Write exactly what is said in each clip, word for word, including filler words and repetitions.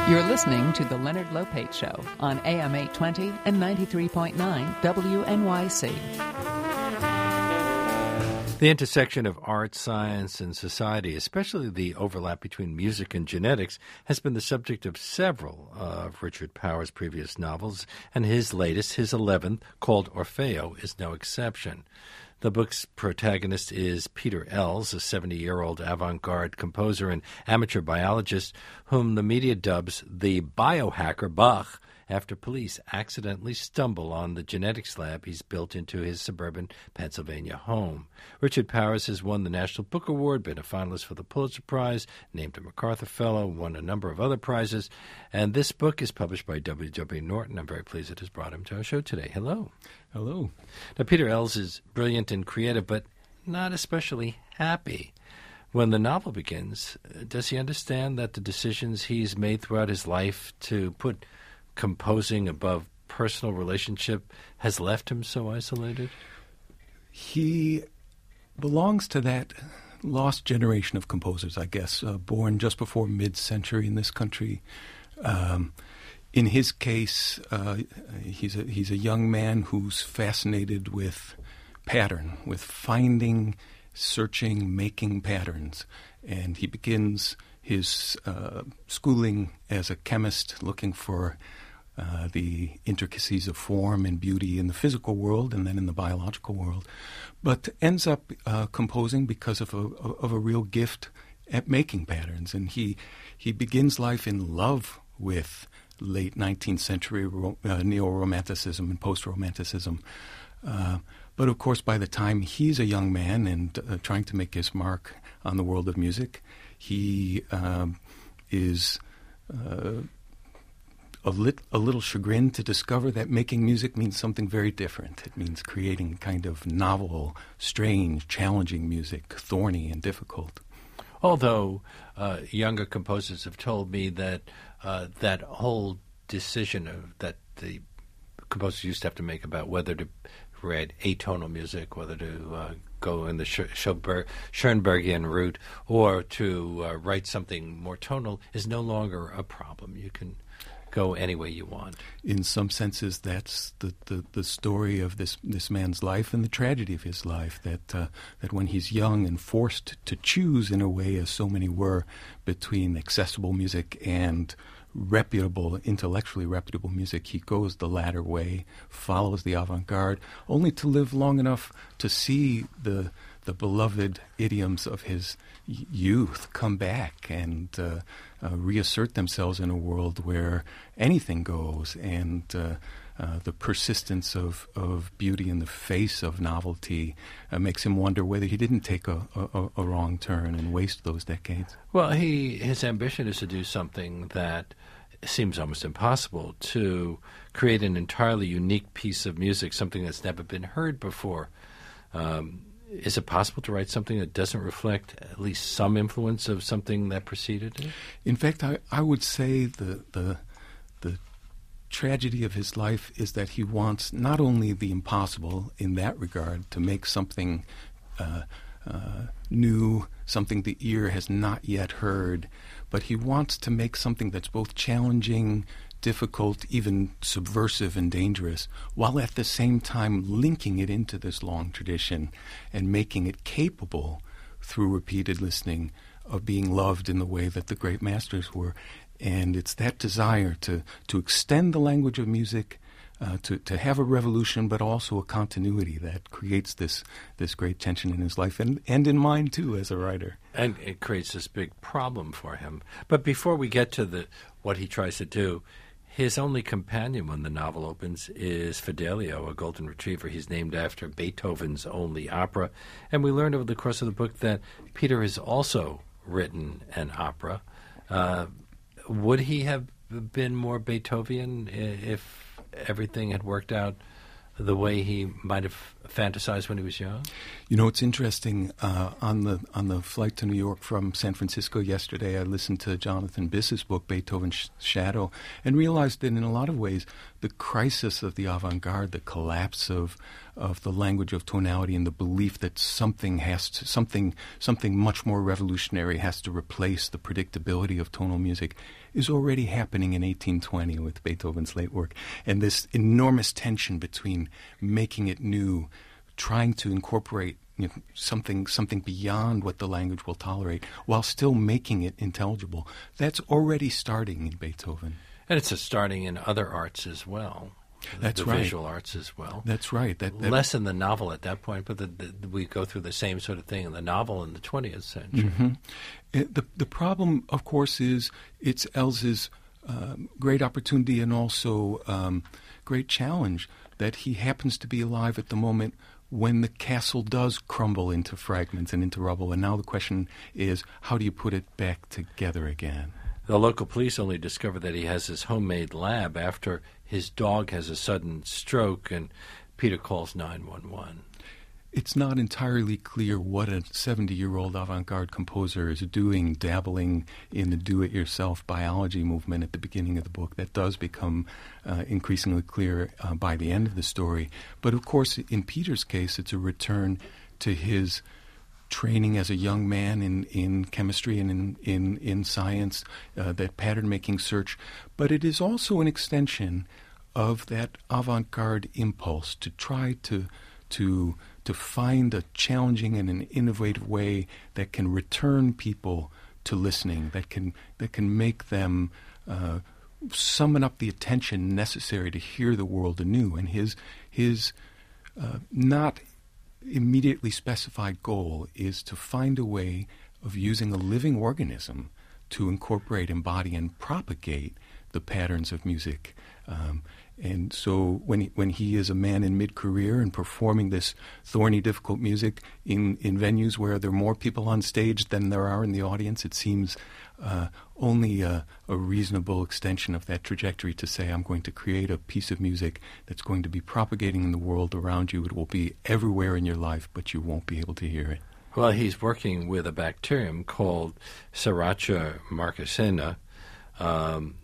You're listening to The Leonard Lopate Show on A M eight twenty and ninety-three point nine W N Y C. The intersection of art, science, and society, especially the overlap between music and genetics, has been the subject of several of Richard Powers' previous novels, and his latest, his eleventh, called Orfeo, is no exception. The book's protagonist is Peter Ells, a seventy-year-old avant-garde composer and amateur biologist whom the media dubs the biohacker Bach after police accidentally stumble on the genetics lab he's built into his suburban Pennsylvania home. Richard Powers has won the National Book Award, been a finalist for the Pulitzer Prize, named a MacArthur Fellow, won a number of other prizes, and this book is published by W W Norton. I'm very pleased it has brought him to our show today. Hello. Hello. Now, Peter Ells is brilliant and creative, but not especially happy. When the novel begins, does he understand that the decisions he's made throughout his life to put composing above personal relationship has left him so isolated? He belongs to that lost generation of composers, I guess, uh, born just before mid-century in this country. Um, in his case, uh, he's a, he's a young man who's fascinated with pattern, with finding, searching, making patterns. And he begins his uh, schooling as a chemist, looking for uh, the intricacies of form and beauty in the physical world and then in the biological world, but ends up uh, composing because of a, of a real gift at making patterns. And he he begins life in love with late nineteenth century ro- uh, neo-romanticism and post-romanticism. Uh, but of course, by the time he's a young man and uh, trying to make his mark on the world of music, he um, is uh, a, lit, a little chagrined to discover that making music means something very different. It means creating kind of novel, strange, challenging music, thorny and difficult. Although uh, younger composers have told me that uh, that whole decision of, that the composers used to have to make about whether to write atonal music, whether to uh, go in the Sch- Schoenberg, Schoenbergian route or to uh, write something more tonal is no longer a problem. You can go any way you want. In some senses, that's the, the, the story of this, this man's life and the tragedy of his life, that uh, that when he's young and forced to choose in a way, as so many were, between accessible music and reputable, intellectually reputable music, he goes the latter way, follows the avant-garde, only to live long enough to see the the beloved idioms of his y- youth come back and uh, uh, reassert themselves in a world where anything goes, and uh, uh, the persistence of, of beauty in the face of novelty uh, makes him wonder whether he didn't take a, a, a wrong turn and waste those decades. Well, he his ambition is to do something that seems almost impossible, to create an entirely unique piece of music, something that's never been heard before. Um, is it possible to write something that doesn't reflect at least some influence of something that preceded it? In fact, I, I would say the, the the tragedy of his life is that he wants not only the impossible in that regard, to make something uh, uh, new, something the ear has not yet heard, but he wants to make something that's both challenging, difficult, even subversive and dangerous, while at the same time linking it into this long tradition and making it capable, through repeated listening, of being loved in the way that the great masters were. And it's that desire to, to extend the language of music, uh, to, to have a revolution, but also a continuity that creates this this great tension in his life, and, and in mine, too, as a writer. And it creates this big problem for him. But before we get to the what he tries to do, his only companion when the novel opens is Fidelio, a golden retriever he's named after, Beethoven's only opera. And we learned over the course of the book that Peter has also written an opera. Uh, would he have been more Beethoven if everything had worked out the way he might have fantasized when he was young? You know, it's interesting. Uh, on the on the flight to New York from San Francisco yesterday, I listened to Jonathan Biss's book, Beethoven's Shadow, and realized that in a lot of ways, the crisis of the avant-garde, the collapse of of the language of tonality and the belief that something has to, something, something much more revolutionary has to replace the predictability of tonal music is already happening in eighteen twenty with Beethoven's late work. And this enormous tension between making it new, trying to incorporate you know, something something beyond what the language will tolerate, while still making it intelligible. That's already starting in Beethoven. And it's a starting in other arts as well. That's the right. visual arts as well. That's right. That, that Less in the novel at that point, but the, the, we go through the same sort of thing in the novel in the twentieth century. Mm-hmm. It, the the problem, of course, is it's Els's um, great opportunity and also um, great challenge that he happens to be alive at the moment when the castle does crumble into fragments and into rubble. And now the question is, how do you put it back together again? The local police only discover that he has his homemade lab after his dog has a sudden stroke, and Peter calls nine one one. It's not entirely clear what a seventy-year-old avant-garde composer is doing, dabbling in the do-it-yourself biology movement at the beginning of the book. That does become uh, increasingly clear uh, by the end of the story. But, of course, in Peter's case, it's a return to his training as a young man in, in chemistry and in, in, in science, uh, that pattern-making search. But it is also an extension of that avant-garde impulse to try to to to find a challenging and an innovative way that can return people to listening, that can that can make them uh, summon up the attention necessary to hear the world anew. And his his uh, not immediately specified goal is to find a way of using a living organism to incorporate, embody, and propagate the patterns of music. Um, and so when he, when he is a man in mid-career and performing this thorny, difficult music in, in venues where there are more people on stage than there are in the audience, it seems uh, only a, a reasonable extension of that trajectory to say, I'm going to create a piece of music that's going to be propagating in the world around you. It will be everywhere in your life, but you won't be able to hear it. Well, he's working with a bacterium called Serratia marcescena. Um,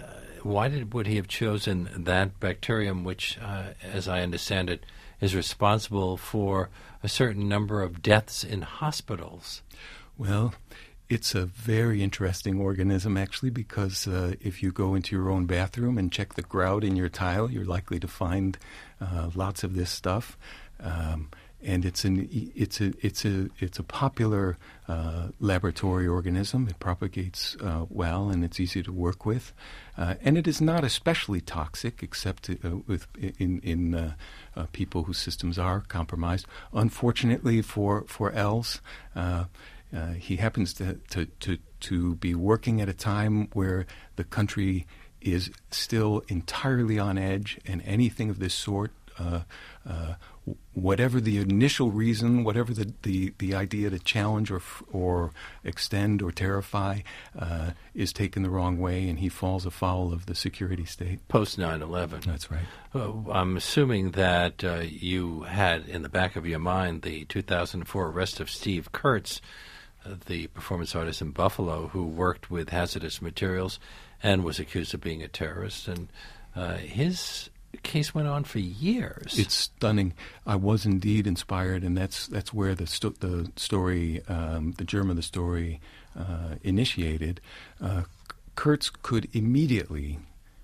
Why did would he have chosen that bacterium, which, uh, as I understand it, is responsible for a certain number of deaths in hospitals? Well, it's a very interesting organism, actually, because uh, if you go into your own bathroom and check the grout in your tile, you're likely to find uh, lots of this stuff. Um, And it's an it's a it's a it's a popular uh, laboratory organism. It propagates uh, well, and it's easy to work with, uh, and it is not especially toxic, except uh, with in in uh, uh, people whose systems are compromised. Unfortunately for for Els, uh, uh, he happens to, to to to be working at a time where the country is still entirely on edge, and anything of this sort. Uh, uh, whatever the initial reason, whatever the, the, the idea to challenge or or extend or terrify, uh, is taken the wrong way, and he falls afoul of the security state. Post nine eleven. That's right. Uh, I'm assuming that uh, you had in the back of your mind the two thousand four arrest of Steve Kurtz, uh, the performance artist in Buffalo who worked with hazardous materials and was accused of being a terrorist. And uh, his case went on for years. It's stunning. I was indeed inspired, and that's that's where the sto- the story, um, the germ of the story, uh, initiated. Uh, Kurtz could immediately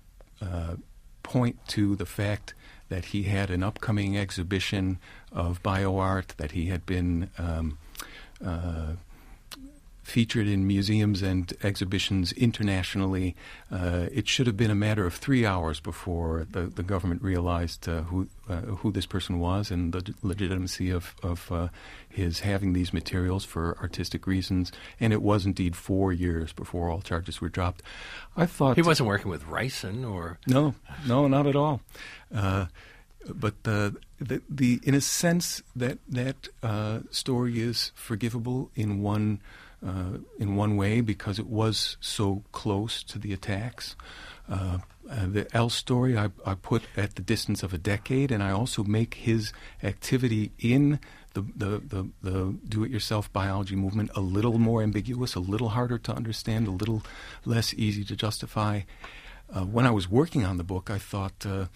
uh, point to the fact that he had an upcoming exhibition of bioart, that he had been um, uh, featured in museums and exhibitions internationally. Uh, it should have been a matter of three hours before the, the government realized uh, who uh, who this person was and the legitimacy of, of uh, his having these materials for artistic reasons. And it was indeed four years before all charges were dropped. I thought he wasn't working with Ryson or no, no, not at all. Uh, but uh, the the in a sense that that uh, story is forgivable in one. Uh, in one way, because it was so close to the attacks. Uh, uh, the Els story I, I put at the distance of a decade, and I also make his activity in the, the, the, the do-it-yourself biology movement a little more ambiguous, a little harder to understand, a little less easy to justify. Uh, when I was working on the book, I thought uh,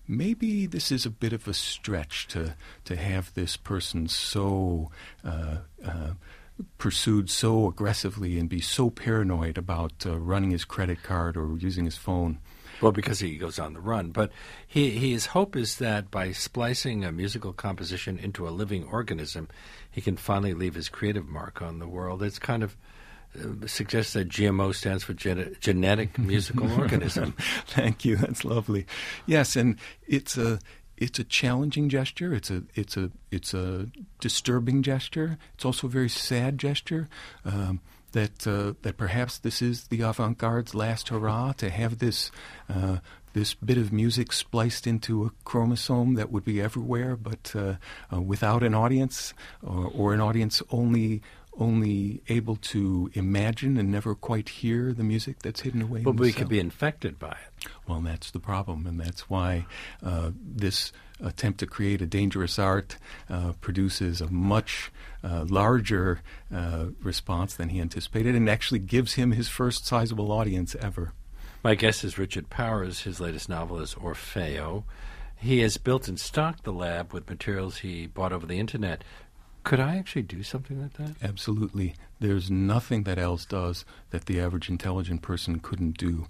maybe this is a bit of a stretch to to have this person so uh, uh, pursued so aggressively and be so paranoid about uh, running his credit card or using his phone. Well, because he goes on the run. But he, his hope is that by splicing a musical composition into a living organism, he can finally leave his creative mark on the world. It's kind of uh, suggests that G M O stands for gen- genetic musical organism. Thank you. That's lovely. Yes, and it's a it's a challenging gesture. It's a it's a it's a disturbing gesture. It's also a very sad gesture. Um, that uh, that perhaps this is the avant-garde's last hurrah, to have this uh, this bit of music spliced into a chromosome that would be everywhere, but uh, uh, without an audience, or, or an audience only only able to imagine and never quite hear the music that's hidden away. But in the we cell. could be infected by it. Well, that's the problem, and that's why uh, this attempt to create a dangerous art uh, produces a much uh, larger uh, response than he anticipated, and actually gives him his first sizable audience ever. My guest is Richard Powers. His latest novel is Orfeo. He has built and stocked the lab with materials he bought over the Internet. Could I actually do something like that? Absolutely. There's nothing that Alice does that the average intelligent person couldn't do.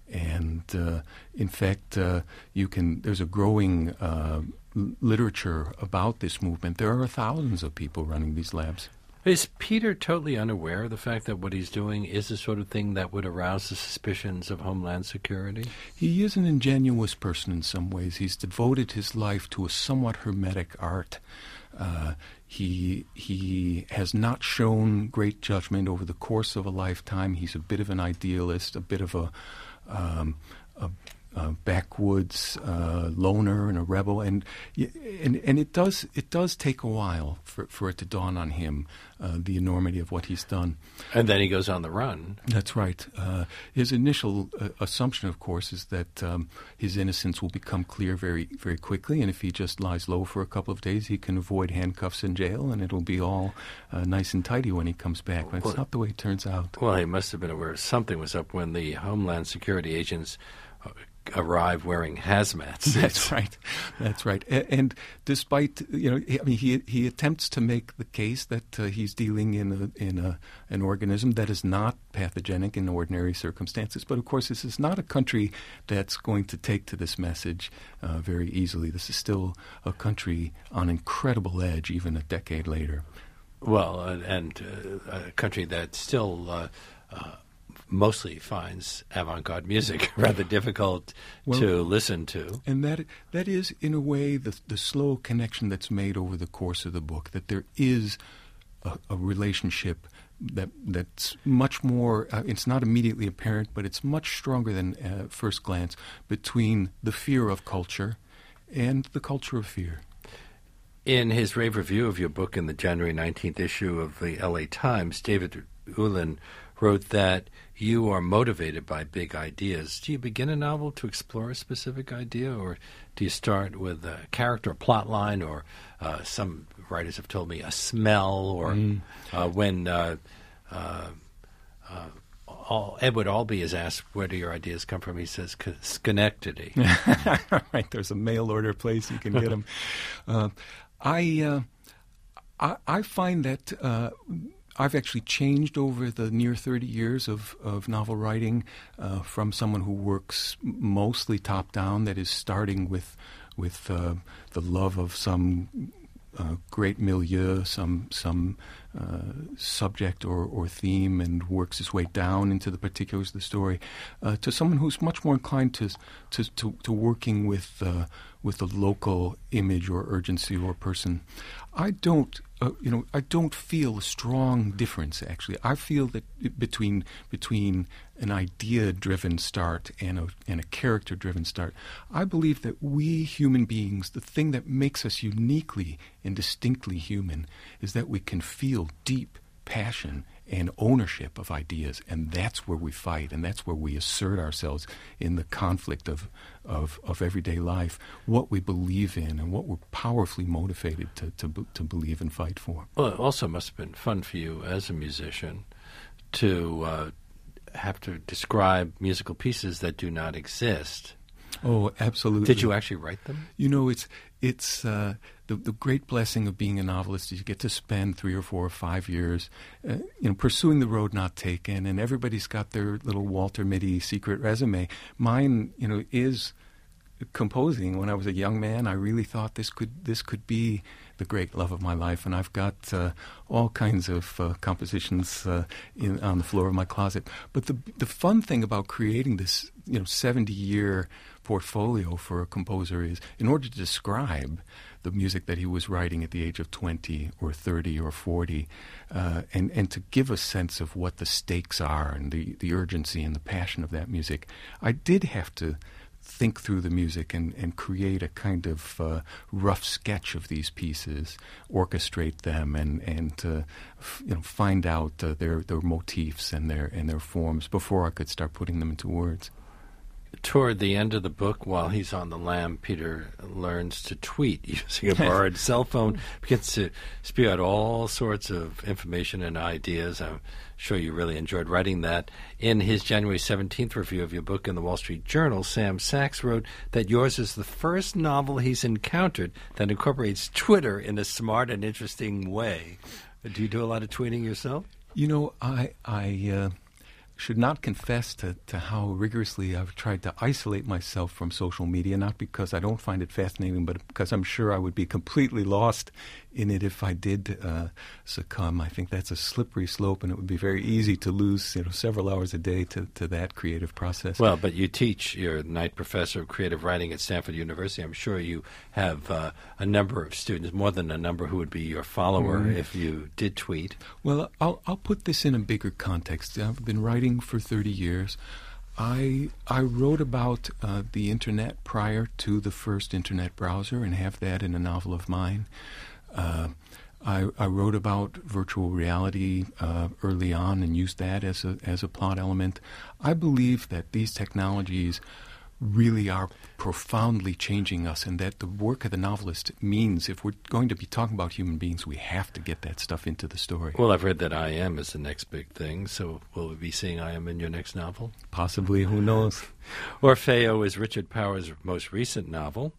And uh, in fact, uh, you can. There's a growing uh, l- literature about this movement. There are thousands of people running these labs. Is Peter totally unaware of the fact that what he's doing is the sort of thing that would arouse the suspicions of Homeland Security? He is an ingenuous person in some ways. He's devoted his life to a somewhat hermetic art. Uh, he he has not shown great judgment over the course of a lifetime. He's a bit of an idealist, a bit of a um, a, a backwoods uh, loner and a rebel, and and and it does it does take a while for, for it to dawn on him uh, the enormity of what he's done. And then he goes on the run. That's right. Uh, his initial uh, assumption, of course, is that um, his innocence will become clear very, very quickly, and if he just lies low for a couple of days, he can avoid handcuffs in jail, and it'll be all uh, nice and tidy when he comes back. But Well, it's not the way it turns out. Well, he must have been aware something was up when the Homeland Security agents uh, arrived wearing hazmat suits. That's right. That's right. A- And despite, you know, I mean, he he attempts to make the case that uh, he's dealing in a, in a, an organism that is not pathogenic in ordinary circumstances. But of course, this is not a country that's going to take to this message uh, very easily. This is still a country on incredible edge, even a decade later. Well, uh, and uh, a country that still uh, uh, mostly finds avant-garde music rather difficult Well, to listen to. And that that is, in a way, the the slow connection that's made over the course of the book, that there is a, a relationship that that's much more, uh, it's not immediately apparent, but it's much stronger than uh, first glance, between the fear of culture and the culture of fear. In his rave review of your book in the January nineteenth issue of the L A Times, David Ulin wrote that you are motivated by big ideas. Do you begin a novel to explore a specific idea, or do you start with a character, plot line, or uh, some writers have told me a smell, or Mm. uh, when uh, uh, uh, all, Edward Albee is asked, where do your ideas come from? He says, Schenectady. Right, there's a mail order place you can get them. uh, I, uh, I I find that uh, I've actually changed over the near thirty years of, of novel writing uh, from someone who works mostly top down, that is starting with with uh, the love of some uh, great milieu, some some uh, subject or, or theme, and works his way down into the particulars of the story, uh, to someone who's much more inclined to to to, to working with uh, with a local image or urgency or person. I don't, uh, you know, I don't feel a strong difference. Actually, I feel that between between an idea-driven start and a and a character-driven start, I believe that we human beings, the thing that makes us uniquely and distinctly human, is that we can feel deep passion and ownership of ideas, and that's where we fight, and that's where we assert ourselves in the conflict of, of, of everyday life, what we believe in and what we're powerfully motivated to, to, to believe and fight for. Well, it also must have been fun for you as a musician to uh, have to describe musical pieces that do not exist. Oh, absolutely. Did you actually write them? You know, it's it's uh, the the great blessing of being a novelist is you get to spend three or four or five years, uh, you know, pursuing the road not taken, and everybody's got their little Walter Mitty secret resume. Mine, you know, is composing. When I was a young man, I really thought this could this could be the great love of my life, and I've got uh, all kinds of uh, compositions uh, in, on the floor of my closet. But the the fun thing about creating this, you know, seventy year portfolio for a composer is, in order to describe the music that he was writing at the age of twenty or thirty or forty, uh, and and to give a sense of what the stakes are and the the urgency and the passion of that music, I did have to think through the music and, and create a kind of uh, rough sketch of these pieces, orchestrate them, and and uh, f- you know find out uh, their their motifs and their and their forms before I could start putting them into words. Toward the end of the book, while he's on the lam, Peter learns to tweet using a borrowed cell phone, begins to spew out all sorts of information and ideas. I'm sure you really enjoyed writing that. In his January seventeenth review of your book in the Wall Street Journal, Sam Sachs wrote that yours is the first novel he's encountered that incorporates Twitter in a smart and interesting way. Do you do a lot of tweeting yourself? You know, I... I uh should not confess to, to how rigorously I've tried to isolate myself from social media, not because I don't find it fascinating, but because I'm sure I would be completely lost in it if I did uh, succumb. I think that's a slippery slope, and it would be very easy to lose, you know, several hours a day to, to that creative process. Well, but you teach, you're a Knight Professor of Creative Writing at Stanford University. I'm sure you have uh, a number of students, more than a number, who would be your follower mm. if you did tweet. Well, I'll, I'll put this in a bigger context. I've been writing for thirty years. I I wrote about uh, the internet prior to the first internet browser and have that in a novel of mine. Uh, I, I wrote about virtual reality uh, early on and used that as a as a plot element. I believe that these technologies really are profoundly changing us, and that the work of the novelist means, if we're going to be talking about human beings, we have to get that stuff into the story. Well, I've read that I Am is the next big thing, so will we be seeing I Am in your next novel? Possibly, who knows? Orfeo is Richard Powers' most recent novel,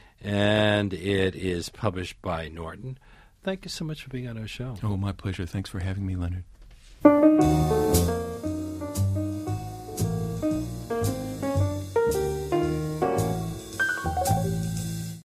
and it is published by Norton. Thank you so much for being on our show. Oh, my pleasure. Thanks for having me, Leonard.